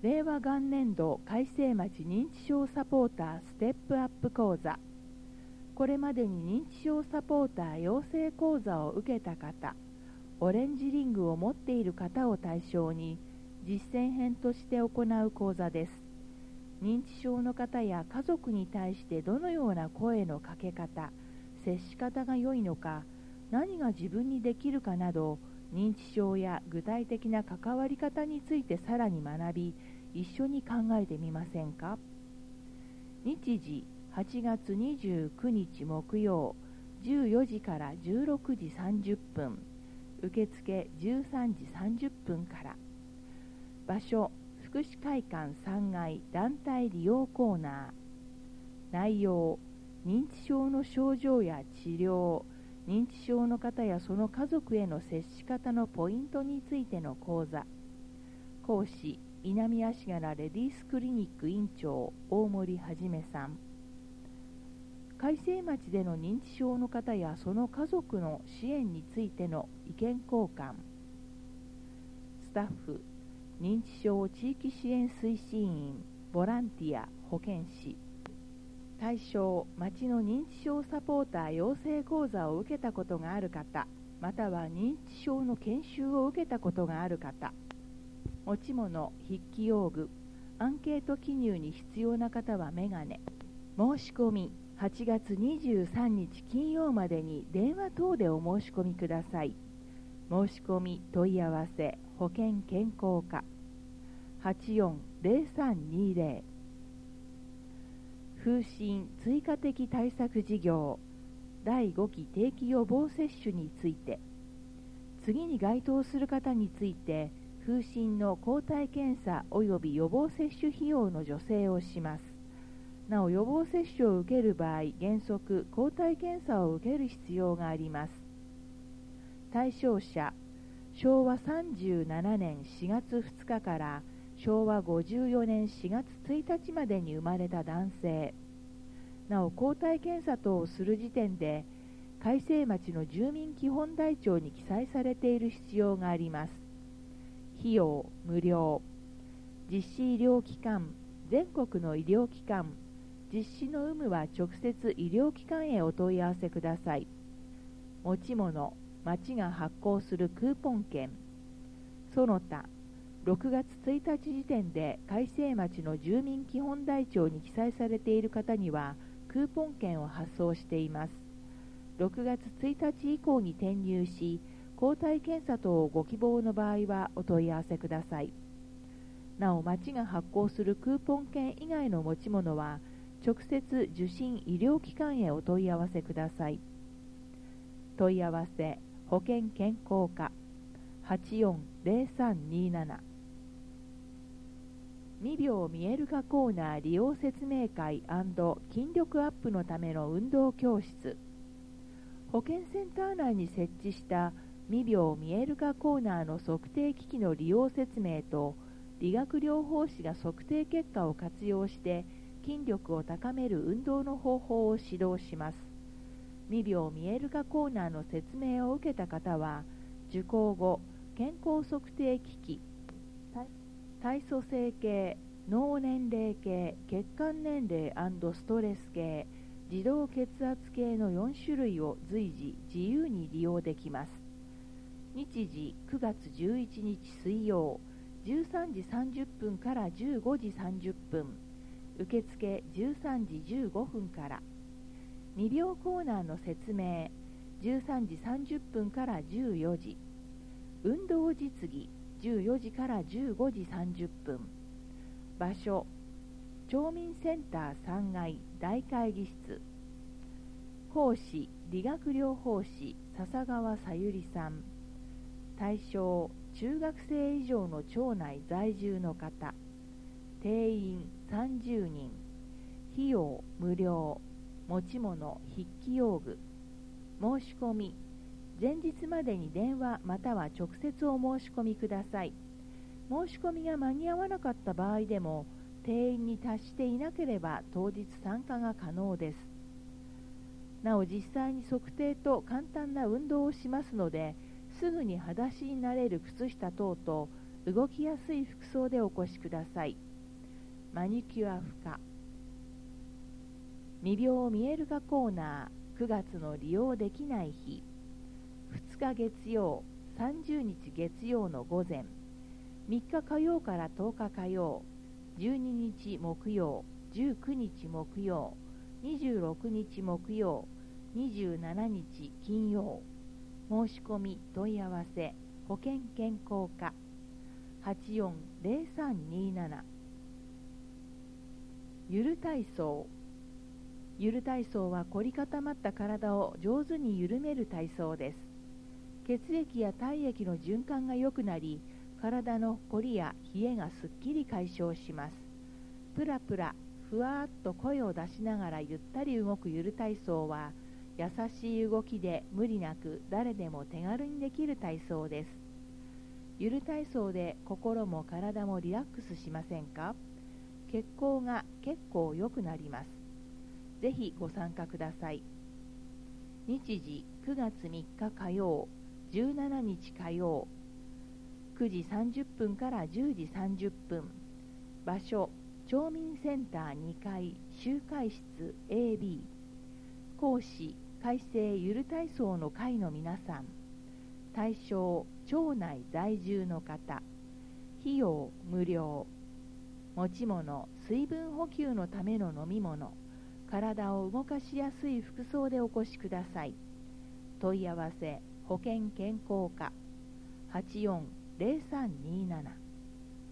令和元年度改正町認知症サポーターステップアップ講座。これまでに認知症サポーター養成講座を受けた方、オレンジリングを持っている方を対象に実践編として行う講座です。認知症の方や家族に対してどのような声のかけ方、接し方が良いのか、何が自分にできるかなど、認知症や具体的な関わり方についてさらに学び、一緒に考えてみませんか。日時8月29日木曜14時から16時30分、受付13時30分から。場所、福祉会館3階団体利用コーナー。内容、認知症の症状や治療、認知症の方やその家族への接し方のポイントについての講座。講師、稲見足柄レディースクリニック院長大森はじめさん。改正町での認知症の方やその家族の支援についての意見交換。スタッフ、認知症地域支援推進員、ボランティア、保健師。対象、町の認知症サポーター養成講座を受けたことがある方、または認知症の研修を受けたことがある方。持ち物、筆記用具、アンケート記入に必要な方はメガネ。申し込み、8月23日金曜までに電話等でお申し込みください。申し込み問い合わせ、保険健康課 840320。 風疹追加的対策事業第5期定期予防接種について。次に該当する方について風疹の抗体検査及び予防接種費用の助成をします。なお予防接種を受ける場合、原則抗体検査を受ける必要があります。対象者、昭和37年4月2日から昭和54年4月1日までに生まれた男性。なお抗体検査等をする時点で改正町の住民基本台帳に記載されている必要があります。費用無料。実施医療機関、全国の医療機関、実施の有無は直接医療機関へお問い合わせください。持ち物、町が発行するクーポン券。その他、6月1日時点で改正町の住民基本台帳に記載されている方にはクーポン券を発送しています。6月1日以降に転入し、抗体検査等をご希望の場合はお問い合わせください。なお、町が発行するクーポン券以外の持ち物は、直接受診医療機関へお問い合わせください。問い合わせ、保険健康課 840327。未病見える化コーナー利用説明会&筋力アップのための運動教室。保健センター内に設置した未病見える化コーナーの測定機器の利用説明と、理学療法士が測定結果を活用して筋力を高める運動の方法を指導します。未病見える化コーナーの説明を受けた方は、受講後、健康測定機器、体組成計、脳年齢計、血管年齢&ストレス計、自動血圧計の4種類を随時自由に利用できます。日時9月11日水曜13時30分から15時30分、受付13時15分から。未病コーナーの説明13時30分から14時、運動実技14時から15時30分。場所、町民センター3階大会議室。講師、理学療法士笹川さゆりさん。対象、中学生以上の町内在住の方。定員30人。費用無料。持ち物、筆記用具。申し込み、前日までに電話または直接お申し込みください。申し込みが間に合わなかった場合でも、定員に達していなければ当日参加が可能です。なお、実際に測定と簡単な運動をしますので、すぐに裸足になれる靴下等と動きやすい服装でお越しください。マニキュア不可。未病見える化コーナー9月の利用できない日。2日月曜、30日月曜の午前、3日火曜から10日火曜、12日木曜、19日木曜、26日木曜、27日金曜。申し込み問い合わせ保険健康課 840327。 ゆる体操。ゆる体操は凝り固まった体を上手に緩める体操です。血液や体液の循環が良くなり、体の凝りや冷えがすっきり解消します。プラプラ、ふわーっと声を出しながらゆったり動くゆる体操は、優しい動きで無理なく誰でも手軽にできる体操です。ゆる体操で心も体もリラックスしませんか？血行が結構良くなります。ぜひご参加ください。日時9月3日火曜、17日火曜、9時30分から10時30分。場所、町民センター2階集会室 AB。 講師、改正ゆる体操の会の皆さん。対象、町内在住の方。費用無料。持ち物、水分補給のための飲み物、体を動かしやすい服装でお越しください。問い合わせ保険健康課 840327